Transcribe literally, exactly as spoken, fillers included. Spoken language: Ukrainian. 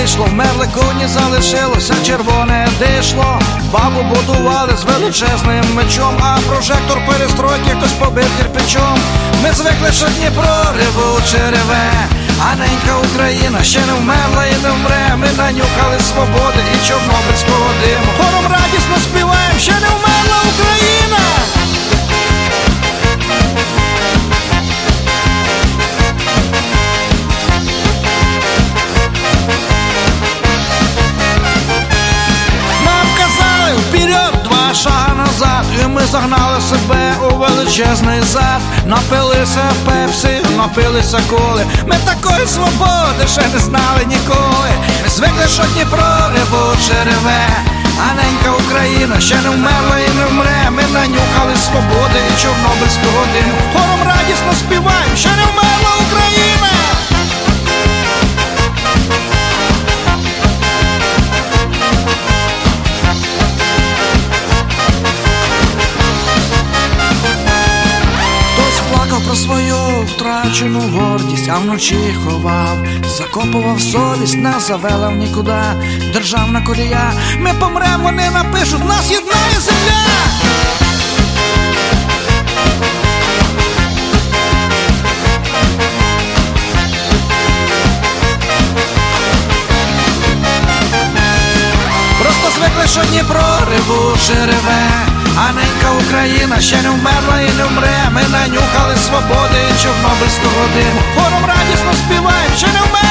вийшло, вмерли коні, залишилося червоне дишло. Бабу будували з величезним мечом, а прожектор перестройки хтось побив кирпичом. Ми звикли, що Дніпро ревуче реве, а ненька Україна ще не вмерла і не вмре. Ми нанюхали свободи і чорнобильського диму. Хором радісно співаєм, ще не вмерла Україна. Вперед, два шага назад, і ми загнали себе у величезний зад. Напилися пепсі, напилися коли. Ми такої свободи ще не знали ніколи. Ми звикли, що Дніпро ревуче реве, а ненька Україна ще не вмерла і не вмре. Ми нанюхали свободи і чорнобильського диму. Хором радісно співаємо, ще не вмерла Україна. Про свою втрачену гордість, а вночі ховав, закопував совість, нас завела в нікуди державна колія. Ми помрем, вони напишуть, нас єднає земля. Просто звикли, що Дніпро ревуче реве, а ненька Україна ще не вмерла і не вмре. Ми нанюхали свободи і чорнобильського диму. Хором радісно співаємо, ще не вмерла.